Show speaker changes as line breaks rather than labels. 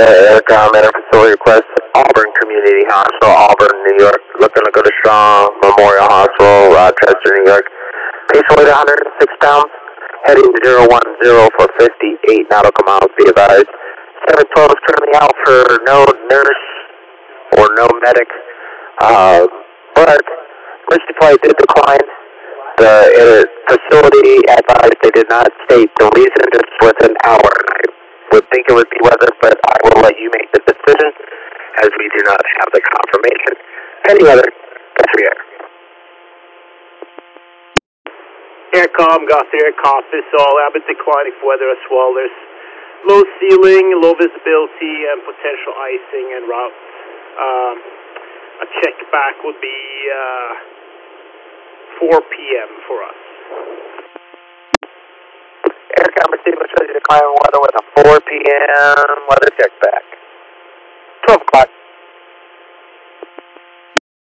Aircom Enter Facility Request, Auburn Community Hospital, Auburn, New York. Looking to go to Strong Memorial Hospital, Rochester, New York. Patient weight 106 pounds, heading 010 for 58 nautical miles, be advised. 712 is currently out for no nurse or no medic, but emergency flight did decline. The facility advised they did not state the reason just was an hour. I would think it would be weather, but I will let you make the decision as we do not have the confirmation. Any weather, that's Air.
Aircom, Gosser Air Office, all a bit declining for weather as well. There's low ceiling, low visibility, and potential icing en route. A check back would be 4 p.m. for us.
Aircom receiving shows you declining weather with a 4 p.m. weather check back.